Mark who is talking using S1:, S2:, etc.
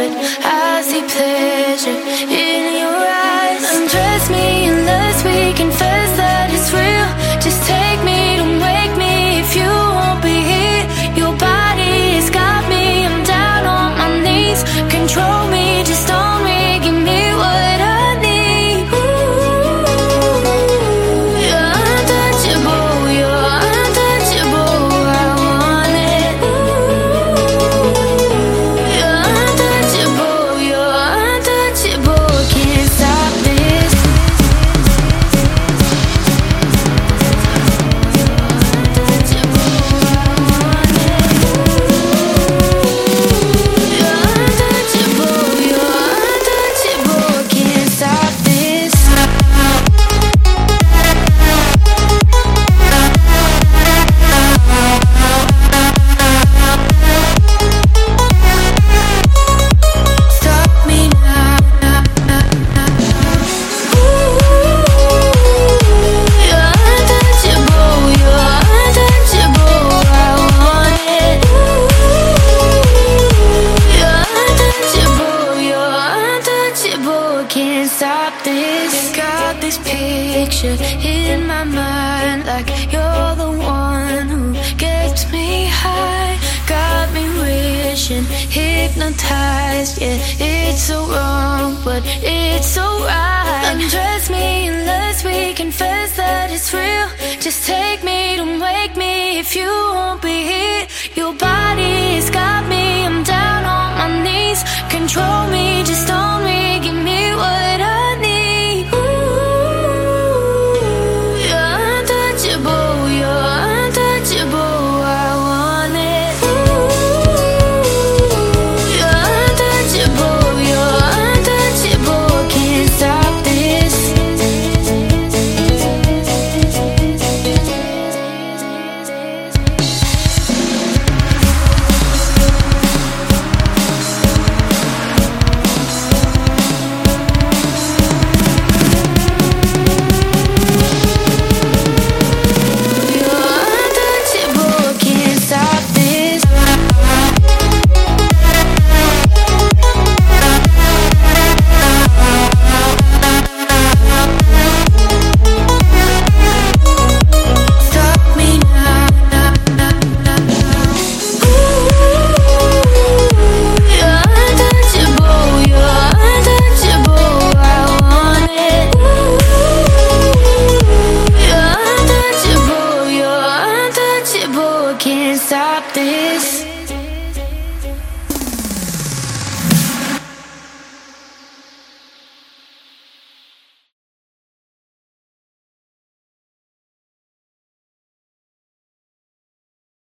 S1: but I see pleasure in your eyes. Undress me unless we confess that it's real. Just take me, don't wake me if you won't be here. Your body has got me, I'm down on my knees. Control me, just own me, give me what I need. Ooh, you're untouchable, you're untouchable, I want it. Ooh, you're untouchable, can't stop this. Can't stop this. Got this picture in my mind, like you're the one who gets me high. Got me wishing, hypnotized. Yeah, it's so wrong, but it's so right.